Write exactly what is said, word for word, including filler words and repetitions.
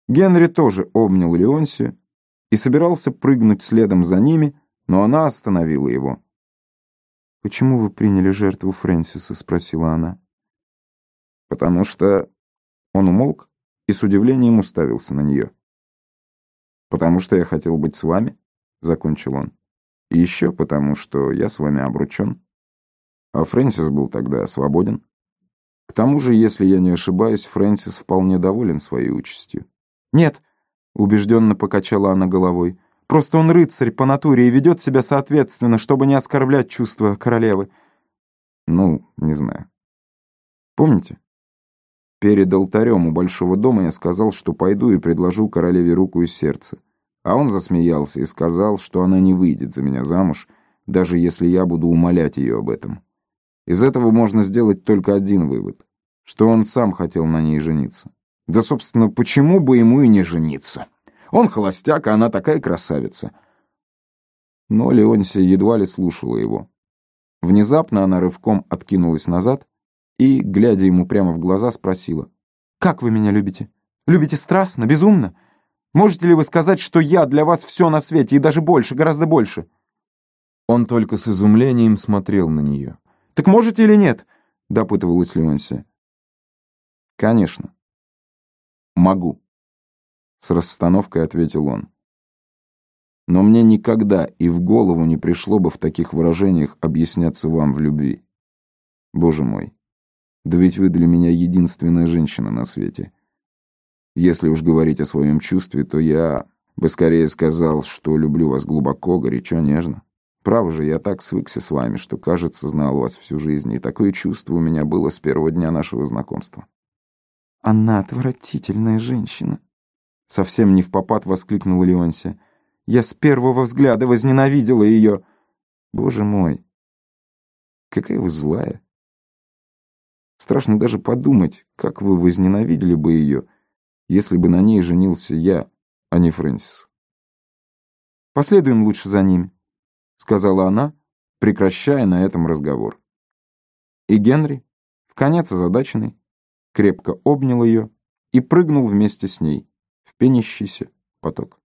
Генри тоже обнял Леонсию и собирался прыгнуть следом за ними, но она остановила его. «Почему вы приняли жертву Фрэнсиса?» — спросила она. «Потому что...» Он умолк и с удивлением уставился на нее. «Потому что я хотел быть с вами», — закончил он. «И еще потому, что я с вами обручен. А Фрэнсис был тогда свободен. К тому же, если я не ошибаюсь, Фрэнсис вполне доволен своей участью». «Нет», — убежденно покачала она головой, «просто он рыцарь по натуре и ведет себя соответственно, чтобы не оскорблять чувства королевы». «Ну, не знаю. Помните? Перед алтарем у Большого дома я сказал, что пойду и предложу королеве руку и сердце. А он засмеялся и сказал, что она не выйдет за меня замуж, даже если я буду умолять ее об этом. Из этого можно сделать только один вывод, что он сам хотел на ней жениться. Да, собственно, почему бы ему и не жениться? Он холостяк, а она такая красавица». Но Леонсия едва ли слушала его. Внезапно она рывком откинулась назад и, глядя ему прямо в глаза, спросила: «Как вы меня любите? Любите страстно, безумно? Можете ли вы сказать, что я для вас все на свете, и даже больше, гораздо больше?» Он только с изумлением смотрел на нее. «Так можете или нет?» — допытывалась Леонсия. «Конечно. Могу», — с расстановкой ответил он. «Но мне никогда и в голову не пришло бы в таких выражениях объясняться вам в любви. Боже мой, да ведь вы для меня единственная женщина на свете. Если уж говорить о своем чувстве, то я бы скорее сказал, что люблю вас глубоко, горячо, нежно. Право же, я так свыкся с вами, что, кажется, знал вас всю жизнь, и такое чувство у меня было с первого дня нашего знакомства». «Она отвратительная женщина», — совсем не впопад воскликнула Леонсия. «Я с первого взгляда возненавидела ее. Боже мой, какая вы злая. Страшно даже подумать, как вы возненавидели бы ее, если бы на ней женился я, а не Фрэнсис». «Последуем лучше за ними», — сказала она, прекращая на этом разговор. И Генри, вконец озадаченный, крепко обнял ее и прыгнул вместе с ней в пенящийся поток.